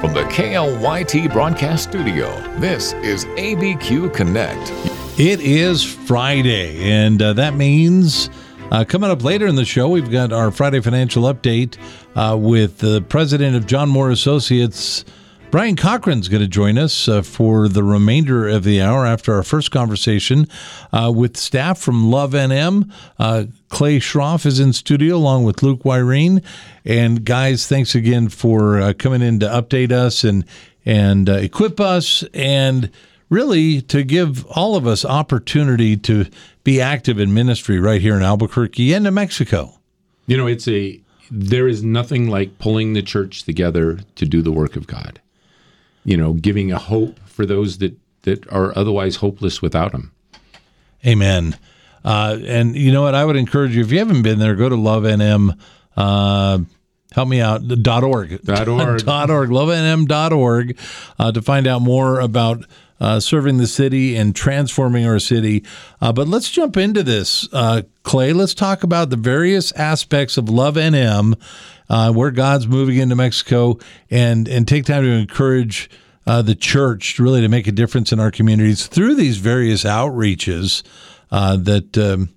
From the KLYT Broadcast Studio, this is ABQ Connect. It is Friday, and that means coming up later in the show, we've got our Friday Financial Update with the president of John Moore Associates. Brian Cochran's going to join us for the remainder of the hour after our first conversation with staff from Love NM. Clay Schroff is in studio along with Luke Wyrene. And guys, thanks again for coming in to update us and equip us and really to give all of us opportunity to be active in ministry right here in Albuquerque and New Mexico. You know, there is nothing like pulling the church together to do the work of God. You know, giving a hope for those that are otherwise hopeless without him. Amen. And you know what? I would encourage you, if you haven't been there, go to LoveNM, help me out, .org. .org. LoveNM.org to find out more about serving the city and transforming our city. But let's jump into this, Clay. Let's talk about the various aspects of Love NM, where God's moving into Mexico, and take time to encourage the church really to make a difference in our communities through these various outreaches that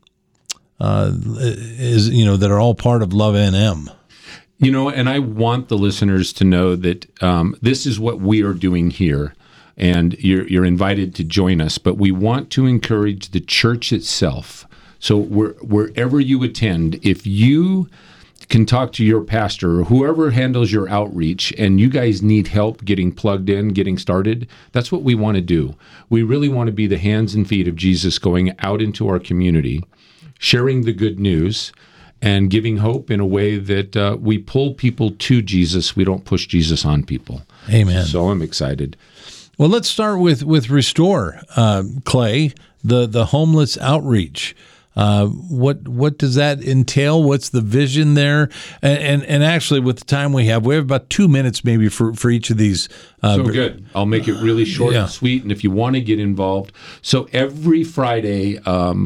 are all part of Love NM. You know, and I want the listeners to know that this is what we are doing here, and you're invited to join us. But we want to encourage the church itself. So wherever you attend, if you can talk to your pastor or whoever handles your outreach, and you guys need help getting plugged in, getting started, that's what we want to do. We really want to be the hands and feet of Jesus going out into our community, sharing the good news, and giving hope in a way that we pull people to Jesus. We don't push Jesus on people. Amen. So I'm excited. Well, let's start with Restore, Clay, the homeless outreach. What does that entail? What's the vision there? And actually, with the time we have about 2 minutes maybe for each of these. So good. I'll make it really short and sweet. And if you want to get involved, so every Friday,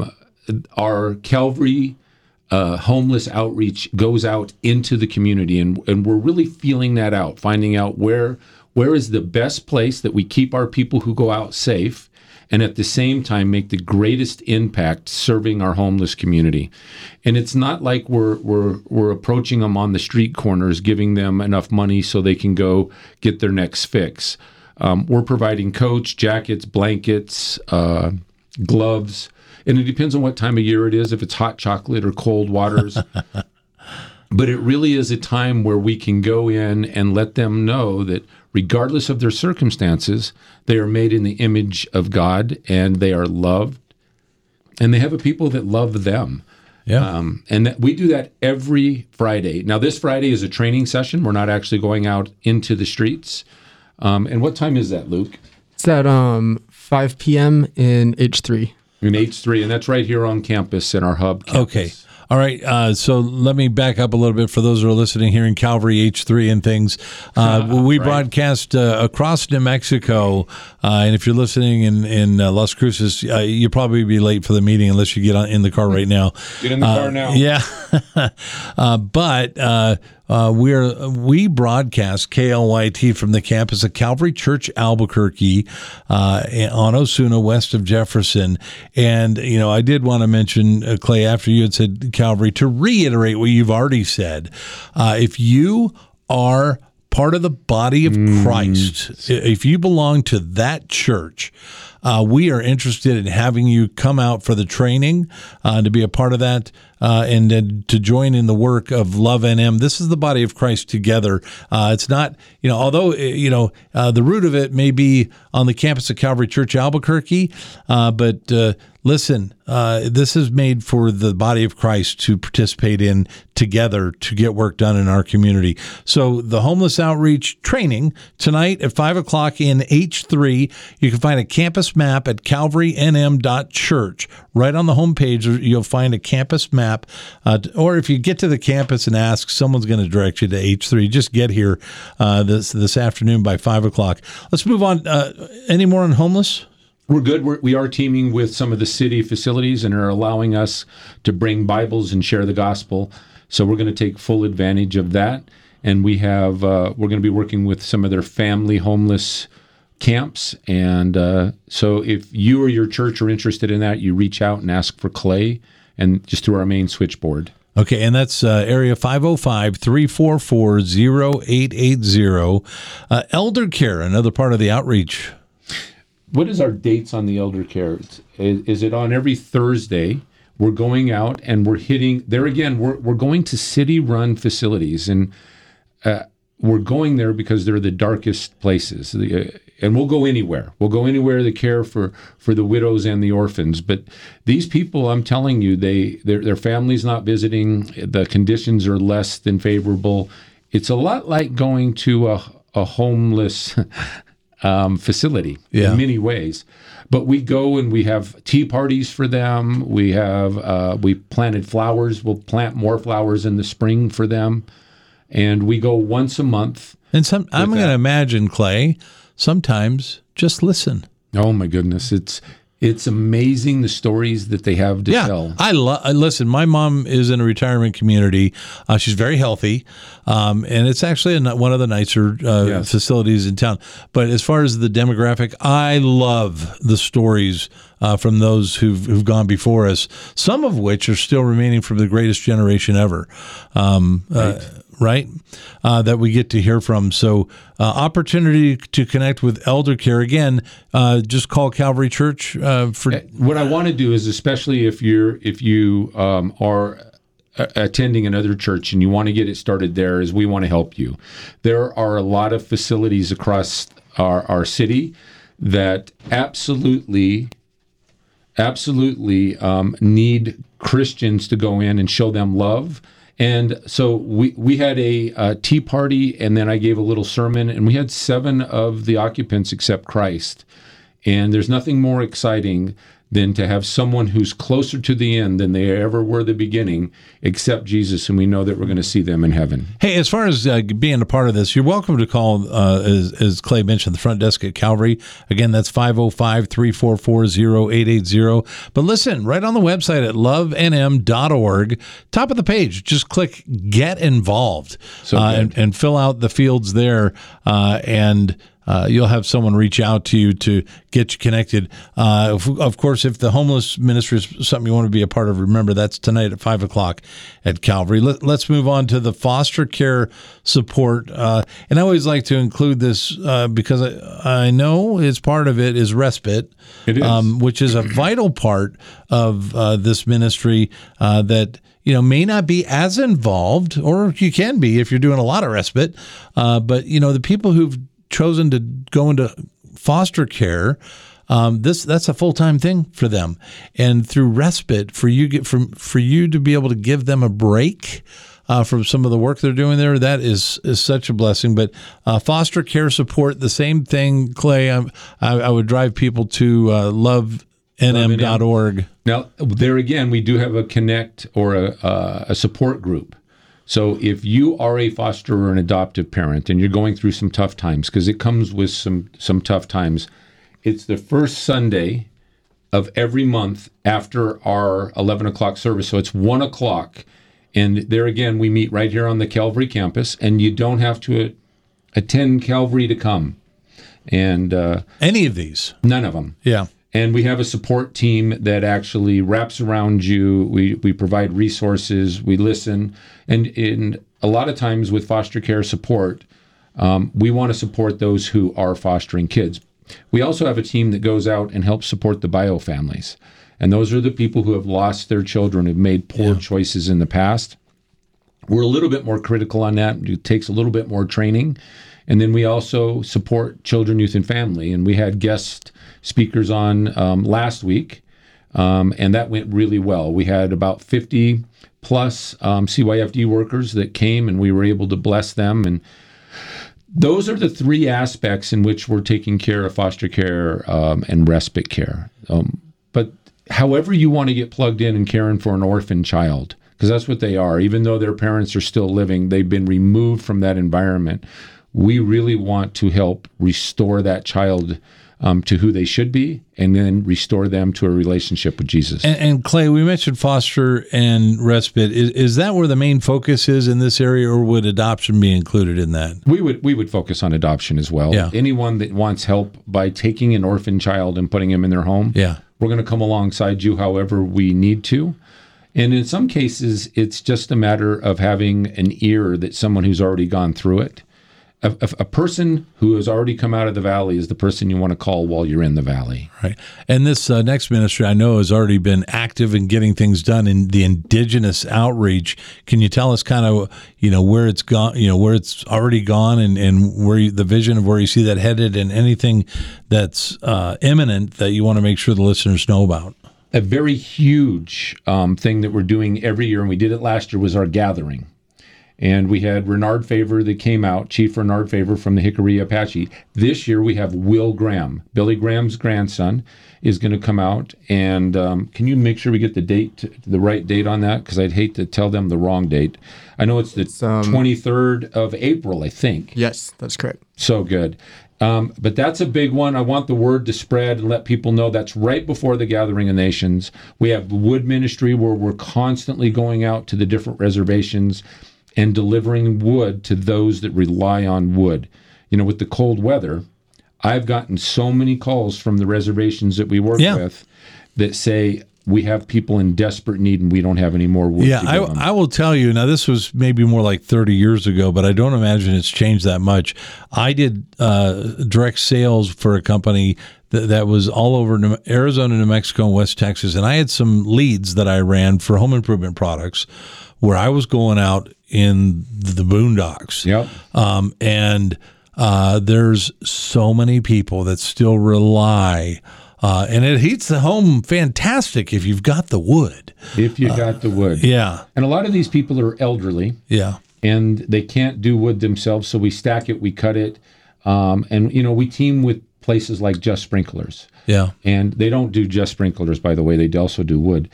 our Calvary homeless outreach goes out into the community, and we're really feeling that out, finding out where is the best place that we keep our people who go out safe, and at the same time make the greatest impact serving our homeless community. And it's not like we're approaching them on the street corners, giving them enough money so they can go get their next fix. We're providing coats, jackets, blankets, gloves, and it depends on what time of year it is, if it's hot chocolate or cold waters. But it really is a time where we can go in and let them know that regardless of their circumstances, they are made in the image of God, and they are loved, and they have a people that love them. Yeah. And we do that every Friday. Now, this Friday is a training session. We're not actually going out into the streets. And what time is that, Luke? It's at 5 p.m. in H3. In H3, and that's right here on campus in our hub campus. Okay. All right, so let me back up a little bit for those who are listening here in Calvary H3 and things. We broadcast across New Mexico, and if you're listening in Las Cruces, you'll probably be late for the meeting unless you get in the car right now. Get in the car now. Yeah, but we broadcast KLYT from the campus of Calvary Church Albuquerque on Osuna, west of Jefferson. And, you know, I did want to mention, Clay, after you had said Calvary, to reiterate what you've already said. If you are part of the body of Christ, if you belong to that church, we are interested in having you come out for the training, to be a part of that, and to join in the work of Love NM. This is the body of Christ together. It's not, although, the root of it may be on the campus of Calvary Church Albuquerque, but listen, this is made for the body of Christ to participate in together to get work done in our community. So the homeless outreach training tonight at 5 o'clock in H3. You can find a campus map at calvarynm.church. Right on the homepage, you'll find a campus map. Or if you get to the campus and ask, someone's going to direct you to H3. Just get here this afternoon by 5 o'clock. Let's move on. Any more on homeless? We're good. We are teaming with some of the city facilities and are allowing us to bring Bibles and share the gospel. So we're going to take full advantage of that. and we have we're going to be working with some of their family homeless camps. And so if you or your church are interested in that, you reach out and ask for Clay, and just through our main switchboard. Okay, and that's area 505-344-0880. Elder care, another part of the outreach. What is our dates on the elder care? Is it on every Thursday? We're going out and we're hitting there again. We're going to city-run facilities, and we're going there because they're the darkest places. And we'll go anywhere. We'll go anywhere to care for the widows and the orphans. But these people, I'm telling you, their family's not visiting. The conditions are less than favorable. It's a lot like going to a homeless facility in many ways. But we go and we have tea parties for them. We planted flowers. We'll plant more flowers in the spring for them. And we go once a month. And I'm going to imagine, Clay, sometimes just listen. Oh my goodness, it's amazing the stories that they have to tell. Listen, my mom is in a retirement community. She's very healthy, and it's actually one of the nicer facilities in town. But as far as the demographic, I love the stories from those who've gone before us, some of which are still remaining from the greatest generation ever. Right? That we get to hear from. So opportunity to connect with elder care. Again, just call Calvary Church for. What I want to do is, especially if you are attending another church and you want to get it started there, is we want to help you. There are a lot of facilities across our city that absolutely need Christians to go in and show them love. And so we had a tea party, and then I gave a little sermon, and we had 7 of the occupants accept Christ. And there's nothing more exciting than to have someone who's closer to the end than they ever were the beginning accept Jesus, and we know that we're going to see them in heaven. Hey, as far as being a part of this, you're welcome to call, as Clay mentioned, the front desk at Calvary. Again, that's 505-344-0880. But listen, right on the website at lovenm.org, top of the page, just click Get Involved and fill out the fields there, and you'll have someone reach out to you to get you connected. Of course, if the homeless ministry is something you want to be a part of, remember that's tonight at 5 o'clock at Calvary. Let's move on to the foster care support. And I always like to include this because I know it's part of it is respite, which is a vital part of this ministry that may not be as involved, or you can be if you're doing a lot of respite. But the people who've chosen to go into foster care, that's a full-time thing for them, and through respite for you to be able to give them a break from some of the work they're doing there, that is such a blessing. But foster care support, the same thing, Clay. I would drive people to lovenm.org. Now, there again, we do have a connect or a support group. So if you are a foster or an adoptive parent and you're going through some tough times, because it comes with some tough times, it's the first Sunday of every month after our 11 o'clock service. So it's 1 o'clock. And there again, we meet right here on the Calvary campus, and you don't have to attend Calvary to come. And any of these? None of them. Yeah. And we have a support team that actually wraps around you. We provide resources. We listen. And a lot of times with foster care support, we want to support those who are fostering kids. We also have a team that goes out and helps support the bio families. And those are the people who have lost their children, have made poor choices in the past. We're a little bit more critical on that. It takes a little bit more training. And then we also support children, youth, and family. And we had guest speakers on last week, and that went really well. We had about 50 plus CYFD workers that came, and we were able to bless them. And those are the 3 aspects in which we're taking care of foster care and respite care. But however you want to get plugged in and caring for an orphan child, because that's what they are. Even though their parents are still living, they've been removed from that environment. We really want to help restore that child to who they should be, and then restore them to a relationship with Jesus. And Clay, we mentioned foster and respite. Is that where the main focus is in this area, or would adoption be included in that? We would focus on adoption as well. Yeah. Anyone that wants help by taking an orphan child and putting him in their home, we're going to come alongside you however we need to. And in some cases, it's just a matter of having an ear that someone who's already gone through it. A person who has already come out of the valley is the person you want to call while you're in the valley. Right. And this next ministry, I know, has already been active in getting things done in the indigenous outreach. Can you tell us kind of, where it's gone, where it's already gone, and where the vision of where you see that headed, and anything that's imminent that you want to make sure the listeners know about? A very huge thing that we're doing every year, and we did it last year, was our gathering. And we had Renard Favor that came out, Chief Renard Favor from the Hickory Apache. This year we have Will Graham. Billy Graham's grandson is going to come out. And can you make sure we get the right date on that? Because I'd hate to tell them the wrong date. I know it's the 23rd of April, I think. Yes, that's correct. So good. But that's a big one. I want the word to spread and let people know that's right before the Gathering of Nations. We have the Wood Ministry, where we're constantly going out to the different reservations and delivering wood to those that rely on wood. With the cold weather, I've gotten so many calls from the reservations that we work with that say, we have people in desperate need and we don't have any more wood. I will tell you, now this was maybe more like 30 years ago, but I don't imagine it's changed that much. I did direct sales for a company that was all over Arizona, New Mexico, and West Texas, and I had some leads that I ran for home improvement products where I was going out in the boondocks. Yep. And there's so many people that still rely, and it heats the home fantastic if you've got the wood. If you got the wood. Yeah. And a lot of these people are elderly. Yeah. And they can't do wood themselves, so we stack it, we cut it, and we team with places like Just Sprinklers. Yeah. And they don't do just sprinklers, by the way. They also do wood.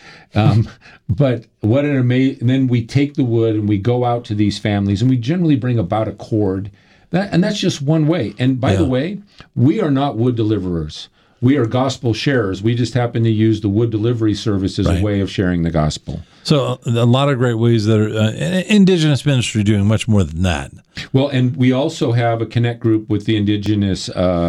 But what an amazing... Then we take the wood and we go out to these families, and we generally bring about a cord. And that's just one way. And by the way, we are not wood deliverers. We are gospel sharers. We just happen to use the wood delivery service as a way of sharing the gospel. So a lot of great ways that are indigenous ministry doing much more than that. Well, and we also have a connect group with the indigenous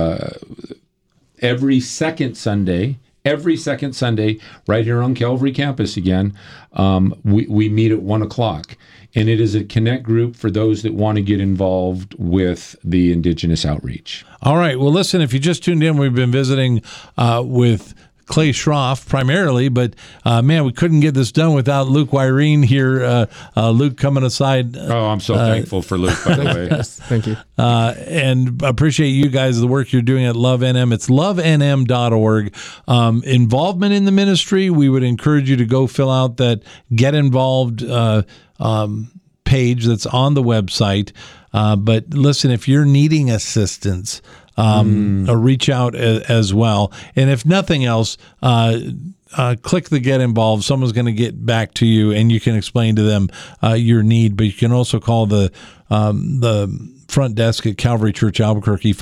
every second Sunday, right here on Calvary campus again. We meet at 1:00. And it is a connect group for those that want to get involved with the indigenous outreach. All right. Well, listen, if you just tuned in, we've been visiting with Clay Schroff primarily, but man, we couldn't get this done without Luke Wyrene here. Luke coming aside. Oh, I'm so thankful for Luke, by the way. Yes, thank you. And appreciate you guys, the work you're doing at Love NM. It's lovenm.org. Involvement in the ministry, we would encourage you to go fill out that Get Involved page that's on the website. But listen, if you're needing assistance, reach out as well. And if nothing else, click the Get Involved. Someone's going to get back to you, and you can explain to them your need. But you can also call the front desk at Calvary Church Albuquerque,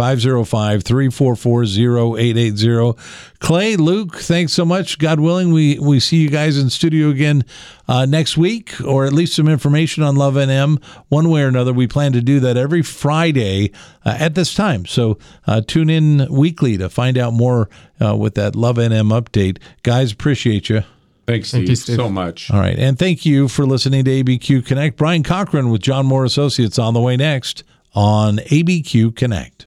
505-344-0880. Clay, Luke, thanks so much. God willing, we see you guys in studio again next week, or at least some information on Love NM. One way or another, we plan to do that every Friday at this time. So tune in weekly to find out more with that Love NM update. Guys, appreciate you. Thanks, Steve, so much. All right, and thank you for listening to ABQ Connect. Brian Cochran with John Moore Associates on the way next on ABQ Connect.